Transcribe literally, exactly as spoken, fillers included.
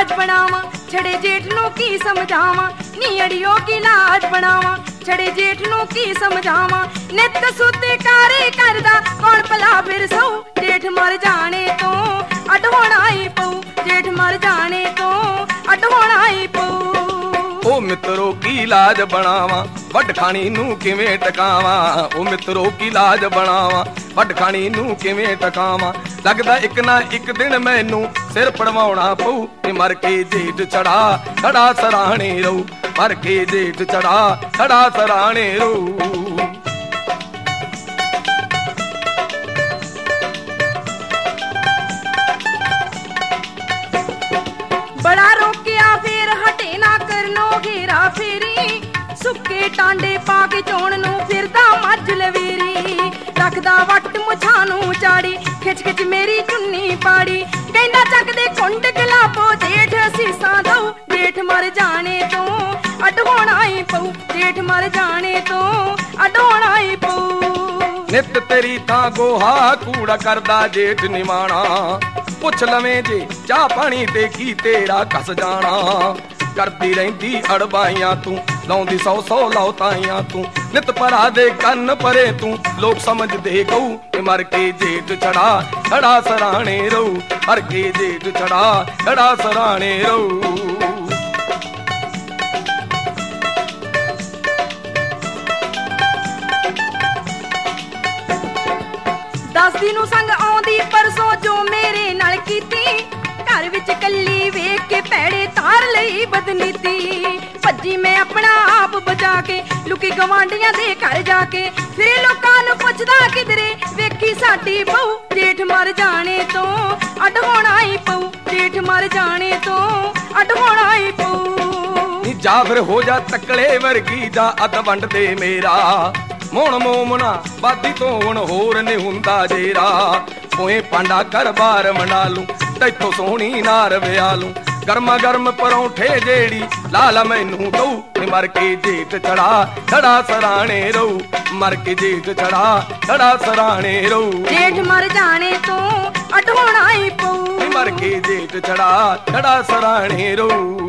लाज बनावा छड़े जेठ नू की समझावा नी अड़ियो की लाज बनावा छड़े जेठ नू की समझावा नित सुते कारे करदा कौन भला फिर सौ जेठ मर जाने तो अड होना ही पऊ जेठ मर जाने तो अड होना ही पऊ ओ मित्रों की लाज बनावा वड खानी नू किवें टकावा ओ मित्रों की लाज बनावा वड खानी नू किवें टकावा लगदा एक ना एक दिन मैनू सिर पड़वाउणा पऊ ते मर के जेठ चढ़ा खड़ा सराहणे रहू मर के जेठ चढ़ा खड़ा सराहणे रहू बड़ा रोकिया फिर हटे ना करनो घेरा फेरी सुक्के टांडे पा के चोण नू फिरदा मझ लवेरी रखदा वट मुछां नू चाड़ी खिच खिच मेरी चुन्नी पाड़ी कहंदा चकदे कुंड गलाबो जेठ सीसा दऊ जेठ मर जाने तो अड होना ही पऊ जेठ मर जाने तो अड होना ही पऊ नित तेरी थां गोहा कूड़ा करदा जेठ निवाणा पुछ लवें जे चाह पानी ते की तेरा कस जाना करदी रहिंदी अड़बाइयां तू लाउंदी सौ सौ लौताइयां तू नित परा दे कन्न परे तू लोग समझ दे गऊ ते मर के जेठ चढ़ा खड़ा सराहणे रहू मर के जेठ चढ़ा खड़ा सराहणे रहू दस दिनों संग आउंदी परसों जो मेरे नाल कीती घर विच कल्ली वेख के पैड़े तार लई बदनीती भज्जी मैं अपना आप बचा के लुकी गवांडियां दे घर जाके फिर लोकां नू पुछदा किधरे वेखी साडी बहू जेठ मर जाने तो अड होना ही पऊ जेठ मर जाने तो अड होना ही पऊ जा फिर हो जा तकड़े वर्गी जा अद वंड दे मेरा मोण मोमना बादी तो हुण होर नहीं हुंदा जेरा पोए पांडा कर बार मना लूं तैथों सोहनी नार विया लूं गर्मा गर्म परौंठे जेड़ी लाला मैनू दऊ मर के जेठ चढ़ा खड़ा सराहणे रहू मर के जेठ चढ़ा खड़ा सराहणे रहू जेठ मर जाने तो अड होना ही पऊ मर के जेठ चढ़ा खड़ा सराहणे रहू।